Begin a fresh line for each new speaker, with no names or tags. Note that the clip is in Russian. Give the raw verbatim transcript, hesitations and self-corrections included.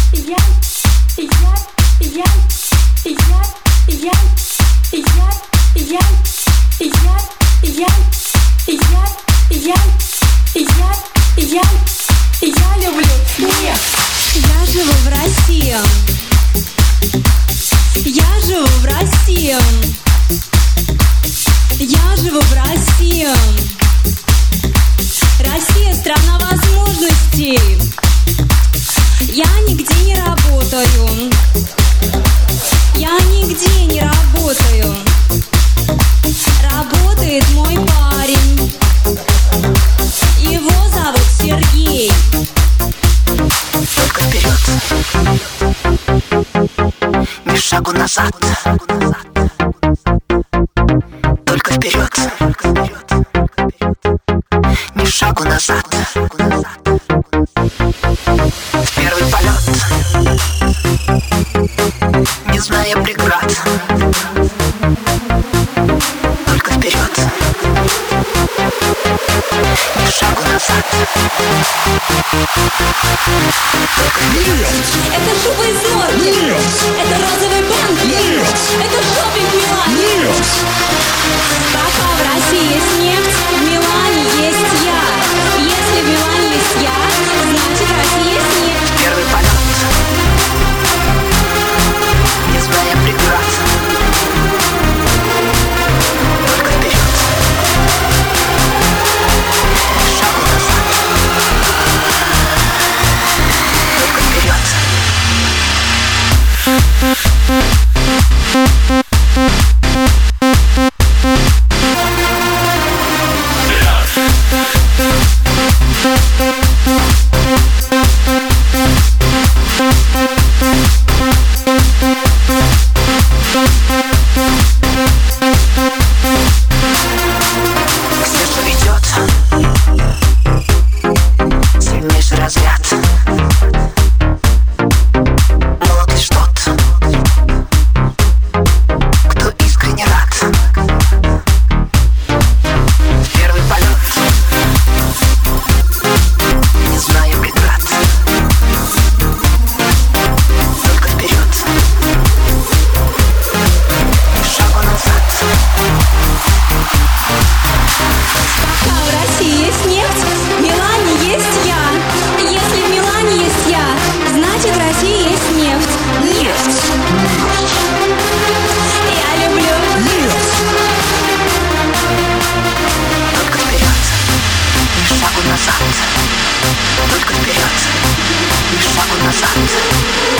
живу в России. Я живу в России. Я живу в России. Россия — страна возможностей. Я нигде не работаю. Я нигде не работаю. Работает мой парень. Его зовут Сергей.
Только вперед, ни шагу назад. Только вперед, ни шагу назад. В первый полет, не зная преград. Только вперед, ни шагу назад. Только вперед.
Это шуба из норки. Это розовый банк. Это шопинг в Милане. Пока в России есть нефть, в Милане есть я. Если в Милане есть я, значит в России есть нефть.
Первый полет, не зная преград. Только вперед, ни шагу назад. Только вперед. К сердцу ведет сильнейший разряд. Молод лишь тот, кто искренне рад. В первый полет, не зная преград. Только вперед, ни шагу назад.
Пока в России есть нефть, в Милане есть я. Если в Милане есть я, значит в России есть нефть. Нефть. Я люблю нефть.
Только вперед, ни шагу назад. Только вперед, ни шагу назад.